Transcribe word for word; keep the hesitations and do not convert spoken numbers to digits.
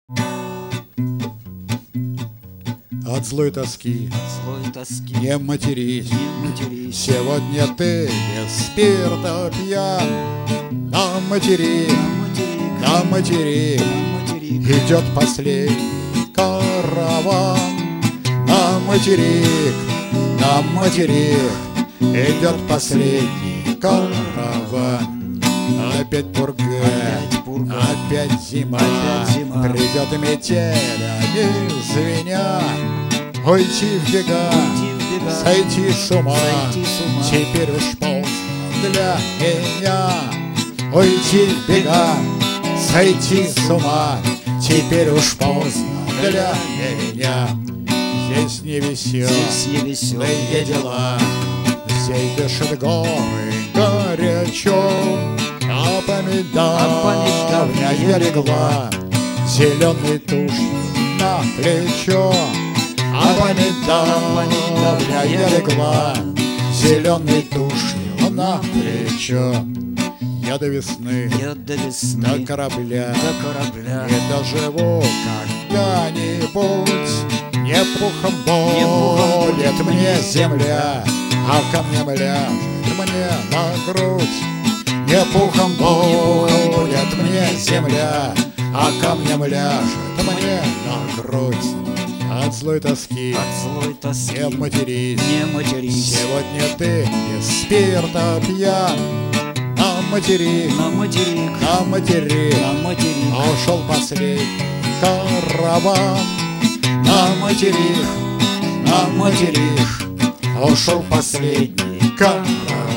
От злой тоски, От злой тоски не матерись, не матерись. сегодня ты без спирта пьян. На материк, На материк, на материк на материк, идет последний караван. На материк, на материк идет последний караван. Опять пурга, Опять пурга, опять зима, опять зима. придет метель, не звеня. Уйти в бега, Уйти в бега, сойти с ума, сойти с ума. теперь уж поздно для меня. Уйти в бега, сойти с ума, теперь уж поздно для меня. Здесь не весел, Здесь не веселые дела, здесь дышат горы горячо. А по медавня я легла зеленой тушью на плечо. А по медавня я легла зеленой тушью на плечо. Я до весны, Я до весны, до корабля до корабля не доживу когда-нибудь. Не пухом Не пухом будет будет мне мне земля, а камнем ляжет мне на грудь. Не пухом будет мне земля, а камнем ляжет мне на грудь. От злой тоски От злой тоски не матерись, не матерись. сегодня ты без спирта пьян. На материк, На материк, на материк на материк, ушел последний караван. На материк, на материк ушел последний караван.